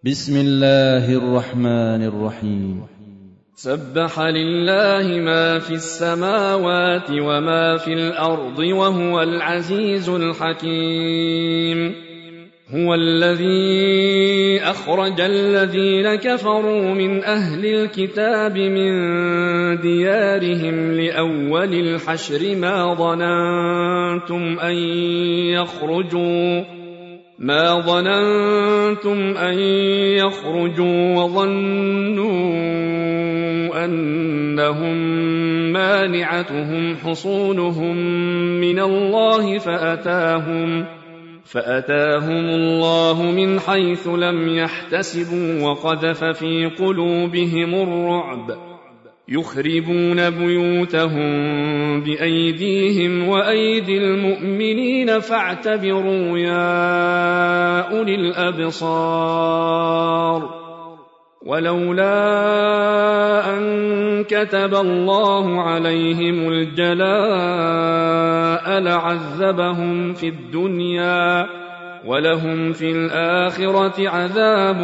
بسم الله الرحمن الرحيم. سبح لله ما في السماوات وما في الأرض وهو العزيز الحكيم. هو الذي أخرج الذين كفروا من أهل الكتاب من ديارهم لأول الحشر ما ظننتم أن يخرجوا وظنوا أنهم مانعتهم حصونهم من الله فأتاهم الله من حيث لم يحتسبوا وقذف في قلوبهم الرعب يخربون بيوتهم بأيديهم وأيدي المؤمنين فاعتبروا يا أولي الأبصار. ولولا أن كتب الله عليهم الجلاء لعذبهم في الدنيا ولهم في الآخرة عذاب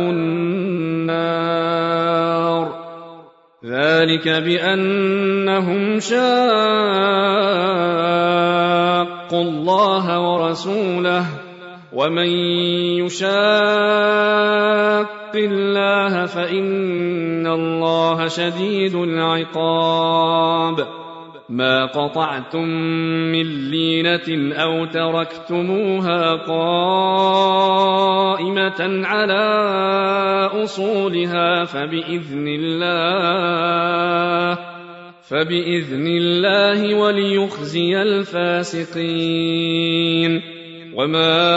النار. ذلك بأنهم شاقوا الله ورسوله ومن يشاق الله فإن الله شديد العقاب. ما قطعتم من لينة أو تركتموها قائمة على أصولها فبإذن الله وليخزي الفاسقين. وما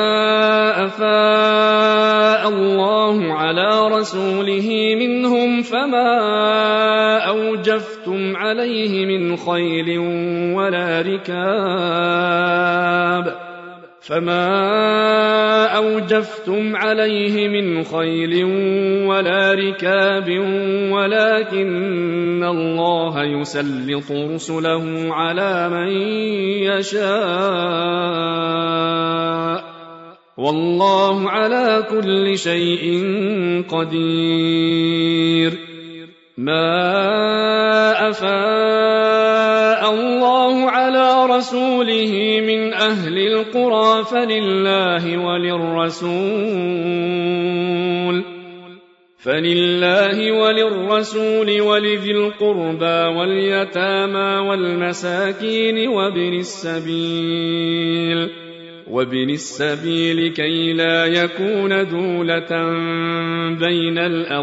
أفاء الله على رسوله منهم فما أوجفتم عليه من خيل ولا ركاب ولكن الله يسلط رسله على من يشاء والله على كل شيء قدير. ما أفاء الله على رسوله من أهل القرى فلله وللرسول ولذي القربى واليتامى والمساكين وابن السبيل كي لا يكون دولة بين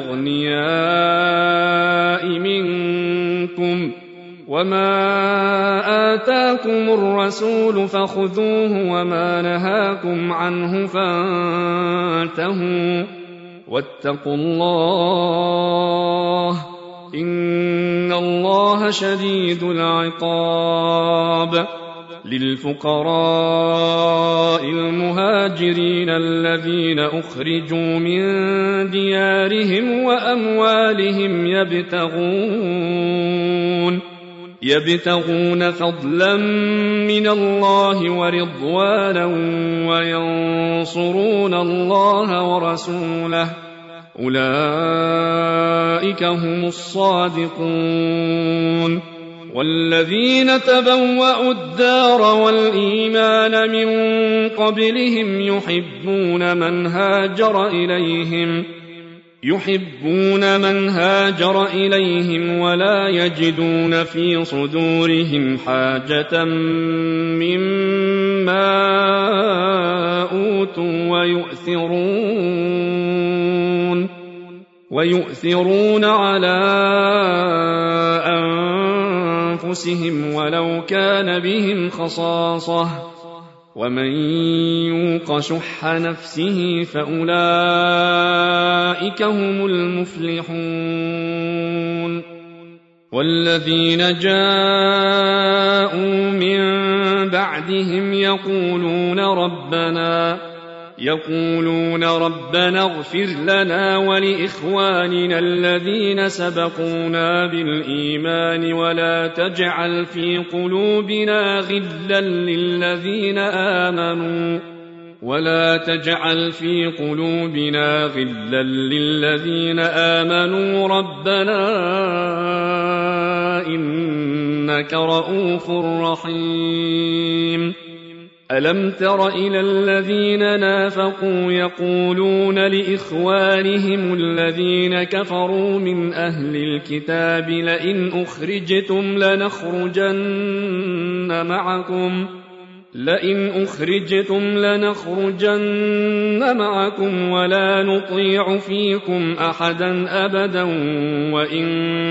الأغنياء منكم. وما آتاكم الرسول فخذوه وما نهاكم عنه فانتهوا واتقوا الله إن الله شديد العقاب. للفقراء المهاجرين الذين أخرجوا من ديارهم وأموالهم يبتغون فضلا من الله ورضوانا وينصرون الله ورسوله أولئك هم الصادقون. والذين تبوأوا الدار والإيمان من قبلهم يحبون من هاجر إليهم ولا يجدون في صدورهم حاجة مما أوتوا ويؤثرون على أنفسهم ولو كان بهم خصاصة ومن يوق شح نفسه فأولئك هم المفلحون. والذين جاءوا من بعدهم يقولون ربنا اغفر لنا ولإخواننا الذين سبقونا بالإيمان ولا تجعل في قلوبنا غلا للذين آمنوا ولا تجعل في قلوبنا غلا للذين آمنوا ربنا إنك رؤوف رحيم ألم تر إلى الذين نافقوا يقولون لإخوانهم الذين كفروا من أهل الكتاب لئن أخرجتم لنخرجن معكم ولا نطيع فيكم أحدا أبدا وإن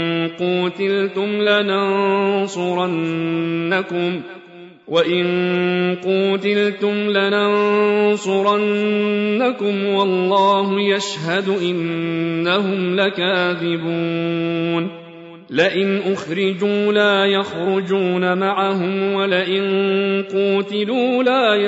قوتلتم لننصرنكم والله يشهد إنهم لكاذبون لئن أخرجوا لا يخرجون معهم ولئن قوتلوا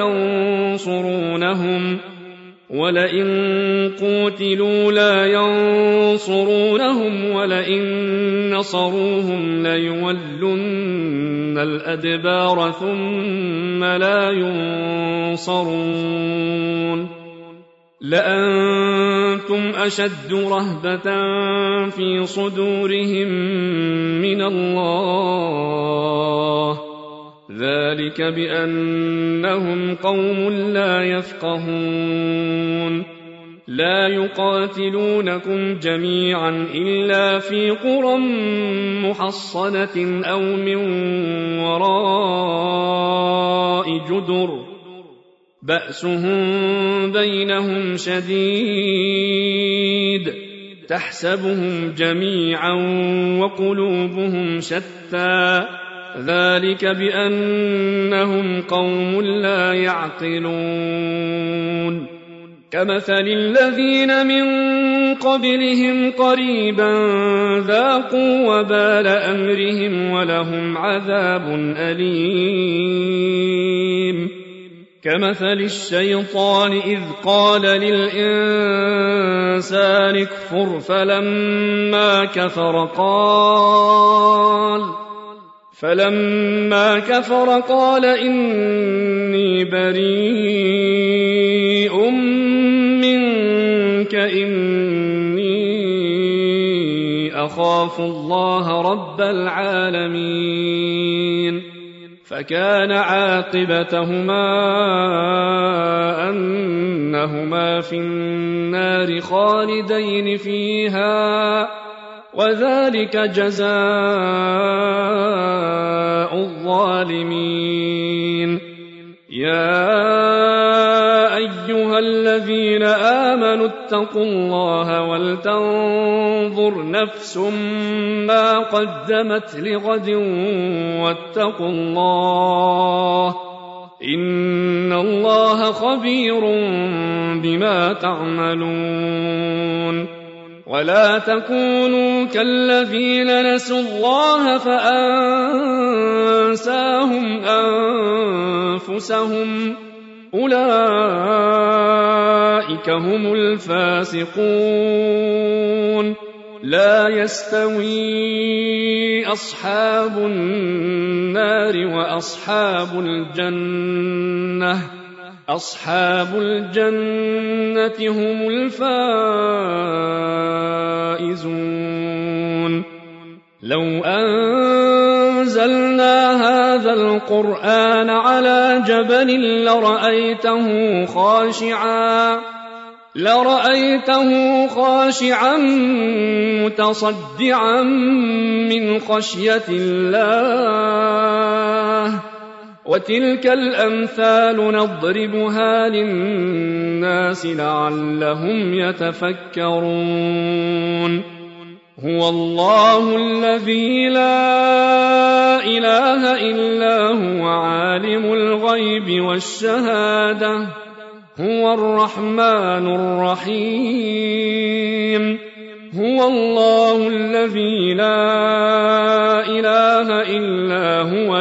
لا ينصرونهم ولئن نصروهم ليولن الأدبار ثم لا ينصرون لأنتم أشد رهبة في صدورهم من الله ذلك بأنهم قوم لا يفقهون لا يقاتلونكم جميعا إلا في قرى محصنة أو من وراء جدر بأسهم بينهم شديد تحسبهم جميعا وقلوبهم شتى ذلك بأنهم قوم لا يعقلون كمثل الذين من قبلهم قريبا ذاقوا وبال أمرهم ولهم عذاب أليم كمثل الشيطان إذ قال للإنسان اكفر فلما كفر قال إني بريء منك إني أخاف الله رب العالمين فكان عاقبتهما أنهما في النار خالدين فيها وذلك جزاء الظالمين يا أيها الذين آمنوا اتقوا الله ولتنظر نفس ما قدمت لغد واتقوا الله إن الله خبير بما تعملون ولا تكونوا كالذين نسوا الله فأنساهم أنفسهم أولئك هم الفاسقون لا يستوي أصحاب النار وأصحاب الجنة هم الفائزون لو أنزلنا هذا القرآن على جبل لرأيته خاشعا متصدعا من خشية الله وتلك الأمثال نضربها للناس لعلهم يتفكرون هو الله الذي لا إله إلا هو عالم الغيب والشهادة هو الرحمن الرحيم هو الله الذي لا إله إلا هو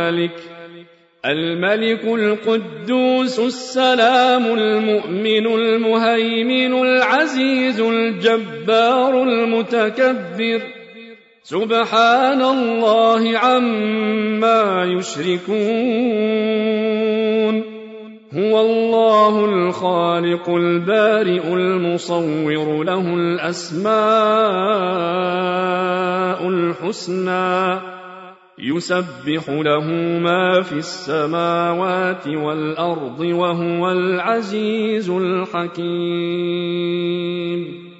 الملك القدوس السلام المؤمن المهيمن العزيز الجبار المتكبر سبحان الله عما يشركون هو الله الخالق البارئ المصور له الأسماء الحسنى يسبح له ما في السماوات والأرض وهو العزيز الحكيم